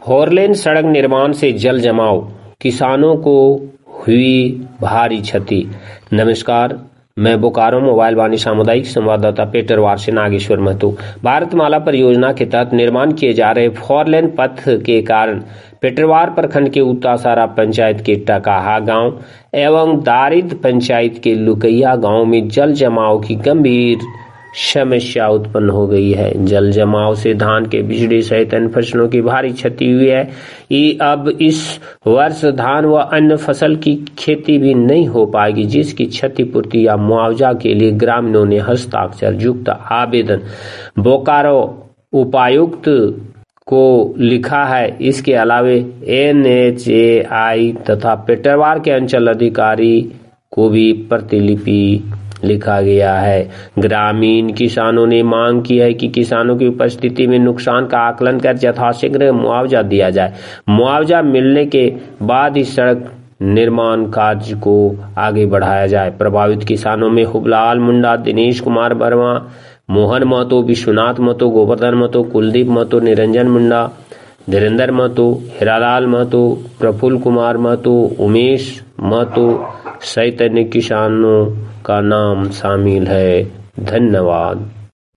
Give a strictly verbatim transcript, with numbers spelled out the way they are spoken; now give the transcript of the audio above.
Four lane सड़क निर्माण से जल जमाव, किसानों को हुई भारी क्षति। नमस्कार, मैं बोकारो मोबाइल वाणी सामुदायिक संवाददाता पेटरवार से नागेश्वर महतो। भारतमाला परियोजना के तहत निर्माण किए जा रहे फोरलेन पथ के कारण पेटरवार प्रखंड के उत्तासारा पंचायत के टकाहा गांव एवं दारिद पंचायत के लुकैया गांव में जल जमाव की गंभीर समस्या उत्पन्न हो गई है। जल जमाव से धान के बिचड़े सहित अन्य फसलों की भारी क्षति हुई है। अब इस वर्ष धान व अन्य फसल की खेती भी नहीं हो पाएगी, जिसकी क्षतिपूर्ति या मुआवजा के लिए ग्रामीणों ने हस्ताक्षर युक्त आवेदन बोकारो उपायुक्त को लिखा है। इसके अलावा एन एच ए आई तथा पेटरवार के अंचल अधिकारी को भी प्रतिलिपि लिखा गया है। ग्रामीण किसानों ने मांग की है कि किसानों की उपस्थिति में नुकसान का आकलन कर यथाशीघ्र मुआवजा दिया जाए। मुआवजा मिलने के बाद ही सड़क निर्माण कार्य को आगे बढ़ाया जाए। प्रभावित किसानों में हुबलाल मुंडा, दिनेश कुमार वर्मा, मोहन महतो, विश्वनाथ महतो, गोवर्धन महतो, कुलदीप महतो, निरंजन मुंडा, धीरेन्द्र महतो, हीरालाल महतो, प्रफुल्ल कुमार महतो, उमेश महतो सहित अन्य किसानों का नाम शामिल है। धन्यवाद।